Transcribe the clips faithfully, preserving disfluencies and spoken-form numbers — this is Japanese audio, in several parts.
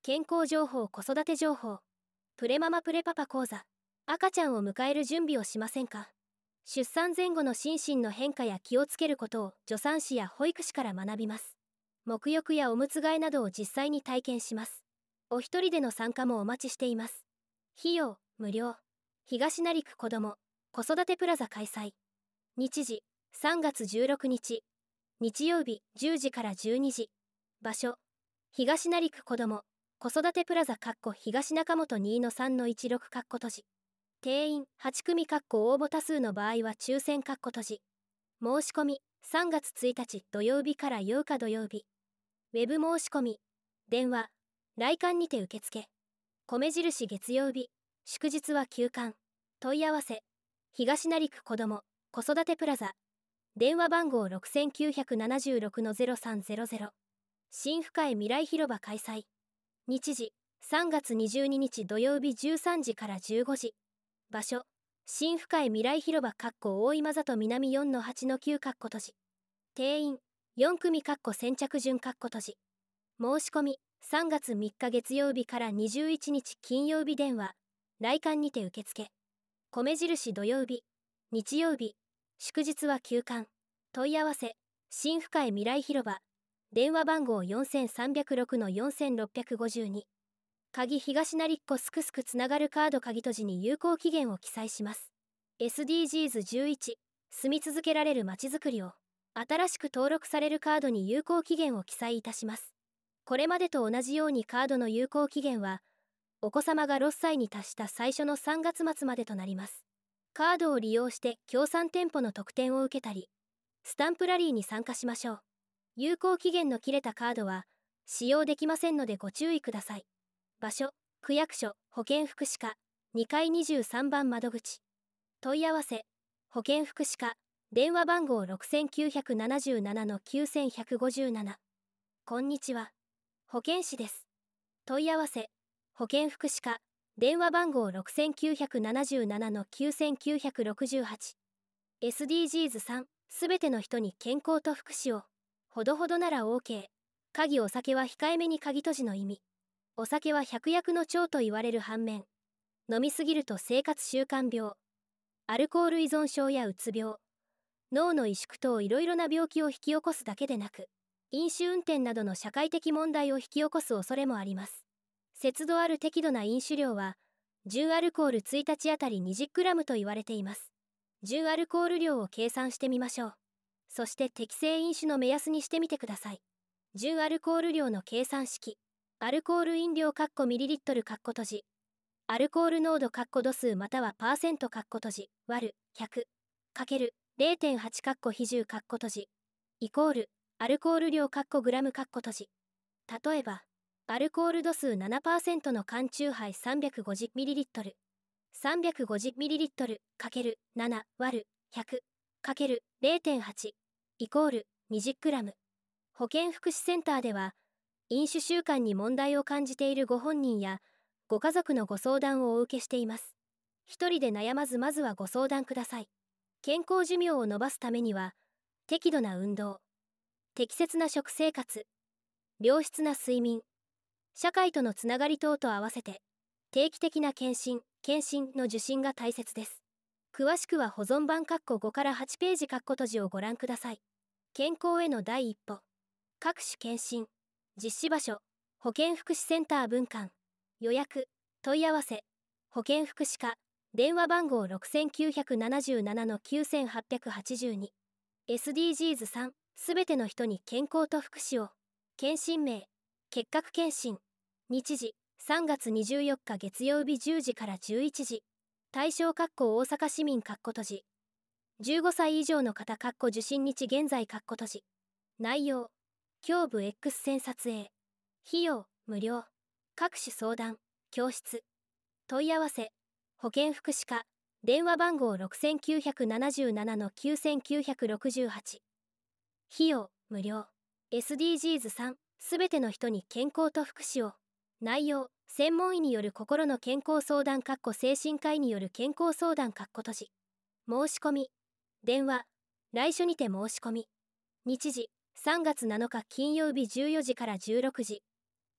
健康情報、子育て情報、プレママプレパパ講座。赤ちゃんを迎える準備をしませんか？出産前後の心身の変化や気をつけることを助産師や保育士から学びます。沐浴やおむつ替えなどを実際に体験します。お一人での参加もお待ちしています。費用無料。東成区子ども子育てプラザ開催。日時さんがつじゅうろくにち日曜日じゅうじからじゅうにじ。場所東成区子ども子育てプラザ東中本 にのさんのいちろく 閉じ。定員はちくみ応募多数の場合は抽選閉じ。申し込みさんがつついたち土曜日からようか土曜日。ウェブ申し込み電話来館にて受付。米印月曜日祝日は休館。問い合わせ東成区子ども子育てプラザ電話番号 ろくきゅうななろくのゼロさんゼロゼロ。新深江未来広場開催。日時さんがつにじゅうににち土曜日じゅうさんじからじゅうごじ。場所新深江未来広場大今里南 よんのはちのきゅう 閉じ。定員よんくみ先着順閉じ。申し込みさんがつみっか月曜日からにじゅういちにち金曜日電話来館にて受付。米印土曜日日曜日祝日は休館。問い合わせ新深江未来広場電話番号 よんさんゼロろくのよんろくごに。鍵東成っ子すくすくつながるカード鍵閉じに有効期限を記載します。エスディージーズじゅういち 住み続けられるまちづくりを新しく登録されるカードに有効期限を記載いたします。これまでと同じようにカードの有効期限はお子様がろっさいに達した最初のさんがつ末までとなります。カードを利用して協賛店舗の特典を受けたりスタンプラリーに参加しましょう。有効期限の切れたカードは使用できませんのでご注意ください。場所区役所保健福祉課にかいにじゅうさんばん窓口。問い合わせ保健福祉課電話番号 ろくきゅうなななのきゅういちごなな。こんにちは保健師です。問い合わせ保健福祉課電話番号 ろくきゅうなななのきゅうきゅうろくはち。 エスディージーズさん すべての人に健康と福祉を。ほどほどなら OK。 鍵お酒は控えめに鍵閉じの意味。お酒は百薬の長と言われる反面飲みすぎると生活習慣病アルコール依存症やうつ病脳の萎縮等いろいろな病気を引き起こすだけでなく飲酒運転などの社会的問題を引き起こす恐れもあります。節度ある適度な飲酒量は純アルコールいちにちあたり にじゅっグラム と言われています。純アルコール量を計算してみましょう。そして適正飲酒の目安にしてみてください。純アルコール量の計算式アルコール飲料ミリリットル閉じアルコール濃度度数またはパーセント閉じ割るひゃくかける れいてんはち 比重閉じイコールアルコール量グラム閉じ。例えばアルコール度数 ななパーセント の缶チューハイ さんびゃくごじゅうミリリットル さんびゃくごじゅうミリリットル ×なな 割るひゃくかける れいてんはち イコールにじゅうグラム。保健福祉センターでは飲酒習慣に問題を感じているご本人やご家族のご相談をお受けしています。一人で悩まずまずはご相談ください。健康寿命を延ばすためには適度な運動、適切な食生活、良質な睡眠、社会とのつながり等と合わせて定期的な検診、検診の受診が大切です。詳しくは保存版ごからはちページ閉じをご覧ください。健康への第一歩。各種検診実施場所保健福祉センター分館予約問い合わせ保健福祉課電話番号 ろくきゅうなななのきゅうはちはちに。 エスディージーズさん すべての人に健康と福祉を。検診名結核検診。日時さんがつにじゅうよっか月曜日じゅうじからじゅういちじ。対象大阪市民閉じじゅうごさい以上の方受診日現在閉じ。内容胸部 X 線撮影。費用無料。各種相談教室問い合わせ保健福祉課電話番号 ろくきゅうなななのきゅうきゅうろくはち。費用無料。 エスディージーズさん すべての人に健康と福祉を。内容専門医による心の健康相談精神科医による健康相談閉じ。申し込み電話来所にて申し込み。日時さんがつなのか金曜日じゅうよじからじゅうろくじ。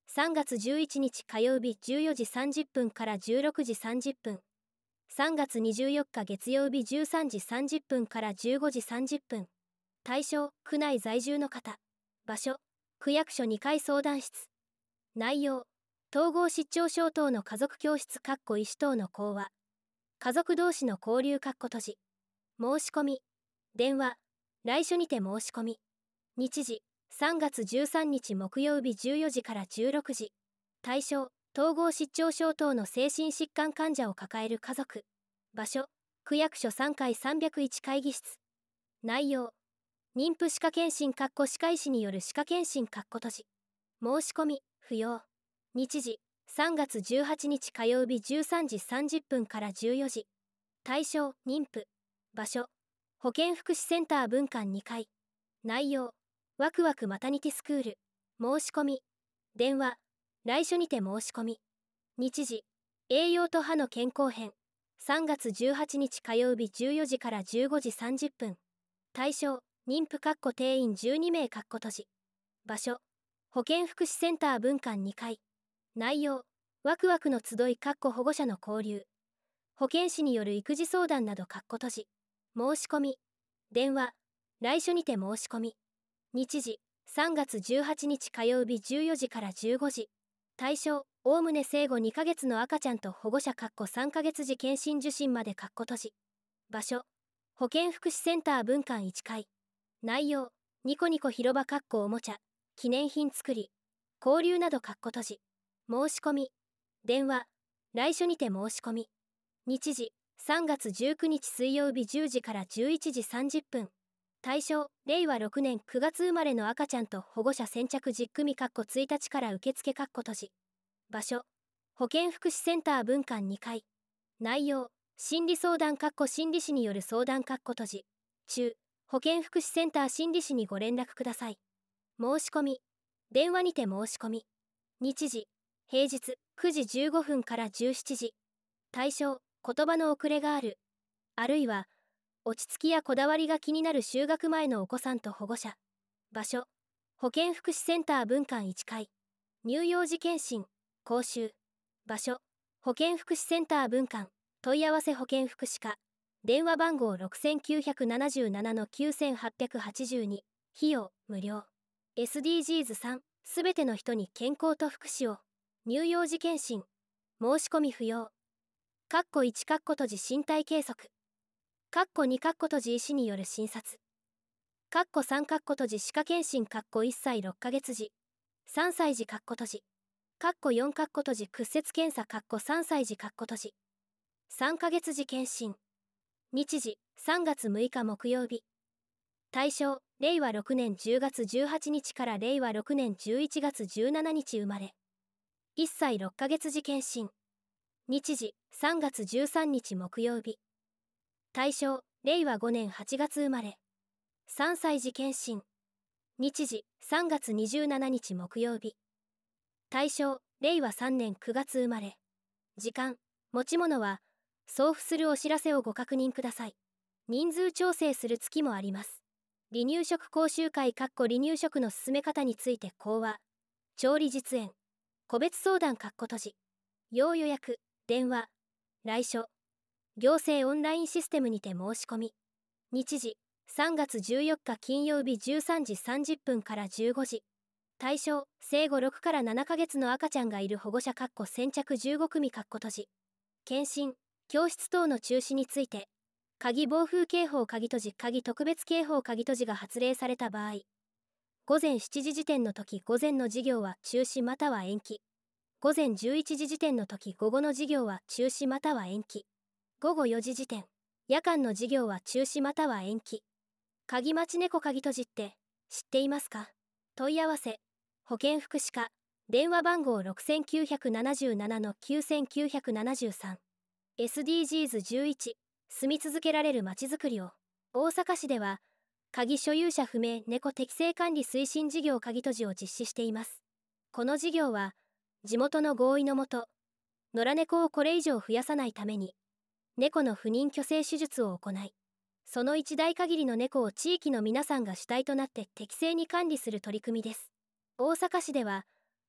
さんがつじゅういちにち火曜日じゅうよじさんじゅっぷんからじゅうろくじさんじゅっぷん。さんがつにじゅうよっか月曜日じゅうさんじさんじゅっぷんからじゅうごじさんじゅっぷん。対象、区内在住の方。場所、区役所にかい相談室。内容、統合失調症等の家族教室医師等の講話。家族同士の交流閉じ。申し込み。電話、来所にて申し込み。日時、さんがつじゅうさんにち木曜日じゅうよじからじゅうろくじ。対象、統合失調症等の精神疾患患者を抱える家族。場所、区役所さんかいさんびゃくいち会議室。内容、妊婦歯科検診歯科医師による歯科検診閉じ。申し込み、不要。日時、さんがつじゅうはちにち火曜日じゅうさんじさんじゅっぷんからじゅうよじ。対象、妊婦。場所、保健福祉センター分館にかい。内容、ワクワクマタニティスクール。申し込み。電話、来所にて申し込み。日時、栄養と歯の健康編。さんがつじゅうはちにち火曜日じゅうよじからじゅうごじさんじゅっぷん。対象、妊婦定員じゅうにめい閉じ。場所、保健福祉センター分館にかい。内容、ワクワクの集い保護者の交流。保健師による育児相談など閉じ。申し込み。電話、来所にて申し込み。日時、さんがつじゅうはちにち火曜日じゅうよじからじゅうごじ。対象、おおむね生後にかげつの赤ちゃんと保護者さんかげつ時検診受診まで閉じ。場所、保健福祉センター分館いちかい。内容、ニコニコ広場おもちゃ、記念品作り、交流など閉じ。申し込み。電話、来所にて申し込み。日時、さんがつじゅうくにち水曜日じゅうじからじゅういちじさんじゅっぷん。対象、れいわろくねんくがつ生まれの赤ちゃんと保護者先着じゅっくみいちにちから受付閉じ。場所、保健福祉センター分館にかい。内容、心理相談心理師による相談閉じ。中、保健福祉センター心理師にご連絡ください。申し込み。電話にて申し込み。日時、平日くじじゅうごふんからじゅうしちじ。対象、言葉の遅れがある。あるいは、落ち着きやこだわりが気になる就学前のお子さんと保護者。場所、保健福祉センター分館いちかい。乳幼児検診、講習。場所、保健福祉センター分館。問い合わせ保健福祉課。電話番号 ろくきゅうなななのきゅうはちはちに。費用、無料。エスディージーズさん、すべての人に健康と福祉を。乳幼児検診。申し込み不要。カッコいちカッコ閉じ身体計測。カッコにカッコ閉じ医師による診察。カッコさんカッコ閉じ歯科検診カッコいっさいろっかげつ時。さんさい児カッコ閉じ。カッコよんカッコ閉じ屈折検査カッコさんさい児カッコ閉じ。さんかげつ時検診。日時、さんがつむいか木曜日。対象、れいわろくねんじゅうがつじゅうはちにちかられいわろくねんじゅういちがつじゅうしちにち生まれ。いっさいろっかげつ時検診。日時、さんがつじゅうさんにち木曜日。対象、れいわごねんはちがつ生まれ。さんさい児検診。日時、さんがつにじゅうしちにち木曜日。対象、れいわさんねんくがつ生まれ。時間、持ち物は、送付するお知らせをご確認ください。人数調整する月もあります。離乳食講習会離乳食の進め方について講話。調理実演。個別相談閉じ。要予約、電話、来所。行政オンラインシステムにて申し込み。日時、さんがつじゅうよっか金曜日じゅうさんじさんじゅっぷんからじゅうごじ。対象、生後ろくからななかげつの赤ちゃんがいる保護者先着じゅうごくみ閉じ。検診、教室等の中止について、鍵暴風警報鍵閉じ鍵特別警報鍵閉じが発令された場合、ごぜんしちじ時点の時午前の授業は中止または延期。ごぜんじゅういちじ時点の時午後の授業は中止または延期。ごごよじ時点、夜間の授業は中止または延期。鍵待ち猫鍵閉じって知っていますか？問い合わせ、保健福祉課、電話番号ろくきゅうなななのきゅうきゅうななさん。エスディージーズじゅういち、住み続けられるまちづくりを。大阪市では、鍵所有者不明猫適正管理推進事業鍵閉じを実施しています。この事業は、地元の合意のもと、野良猫をこれ以上増やさないために、猫の不妊去勢手術を行い、その一代限りの猫を地域の皆さんが主体となって適正に管理する取り組みです。大阪市では、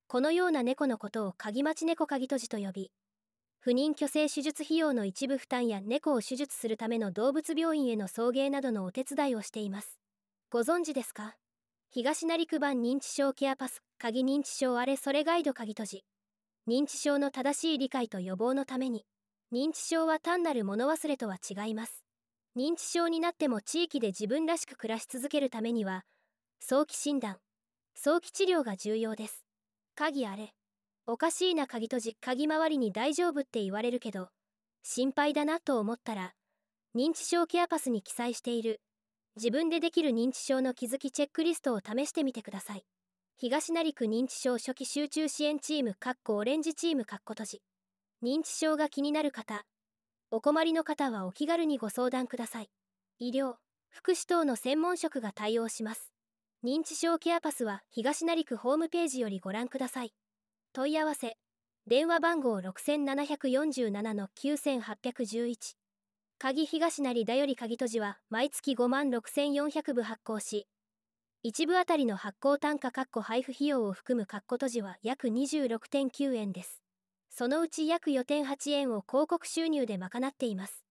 このような猫のことを鍵待ち猫鍵閉じと呼び、不妊去勢手術費用の一部負担や猫を手術するための動物病院への送迎などのお手伝いをしています。ご存知ですか？東成区版認知症ケアパス、鍵認知症あれそれガイド鍵閉じ。認知症の正しい理解と予防のために、認知症は単なる物忘れとは違います。認知症になっても地域で自分らしく暮らし続けるためには、早期診断、早期治療が重要です。鍵あれ。おかしいな鍵閉じ、鍵周りに大丈夫って言われるけど、心配だなと思ったら、認知症ケアパスに記載している、自分でできる認知症の気づきチェックリストを試してみてください。東成区認知症初期集中支援チームオレンジチーム閉じ。認知症が気になる方、お困りの方はお気軽にご相談ください。医療、福祉等の専門職が対応します。認知症ケアパスは東成区ホームページよりご覧ください。問い合わせ、電話番号 ろくななよんななのきゅうはっいちいち。鍵東成だより鍵閉じは毎月ごまんろくせんよんひゃくぶ発行し、いち部あたりの発行単価配布費用を含む閉じは約 にじゅうろくてんきゅうえんです。そのうち約よてんはちえんを広告収入で賄っています。